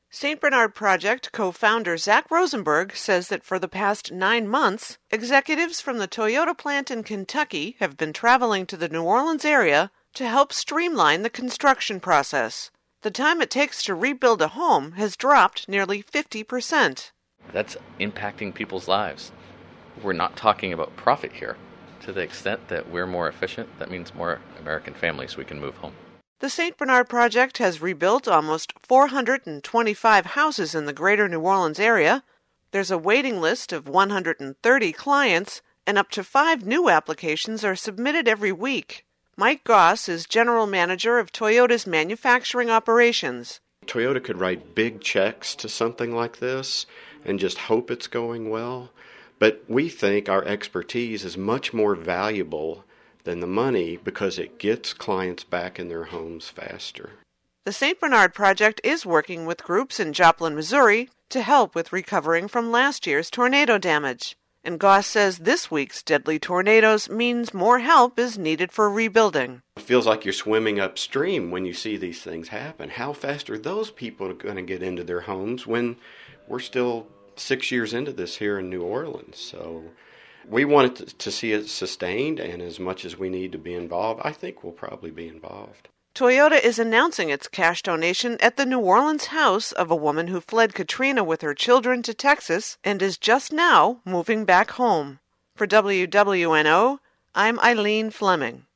St. Bernard Project co-founder Zach Rosenberg says that for the past 9 months, executives from the Toyota plant in Kentucky have been traveling to the New Orleans area to help streamline the construction process. The time it takes to rebuild a home has dropped nearly 50%. That's impacting people's lives. We're not talking about profit here. To the extent that we're more efficient, that means more American families we can move home. The St. Bernard Project has rebuilt almost 425 houses in the greater New Orleans area. There's a waiting list of 130 clients, and up to 5 new applications are submitted every week. Mike Goss is general manager of Toyota's manufacturing operations. Toyota could write big checks to something like this and just hope it's going well. But we think our expertise is much more valuable than the money because it gets clients back in their homes faster. The St. Bernard Project is working with groups in Joplin, Missouri to help with recovering from last year's tornado damage. And Goss says this week's deadly tornadoes means more help is needed for rebuilding. It feels like you're swimming upstream when you see these things happen. How fast are those people going to get into their homes when we're still 6 years into this here in New Orleans? So we wanted to see it sustained, and as much as we need to be involved, I think we'll probably be involved. Toyota is announcing its cash donation at the New Orleans house of a woman who fled Katrina with her children to Texas and is just now moving back home. For WWNO, I'm Eileen Fleming.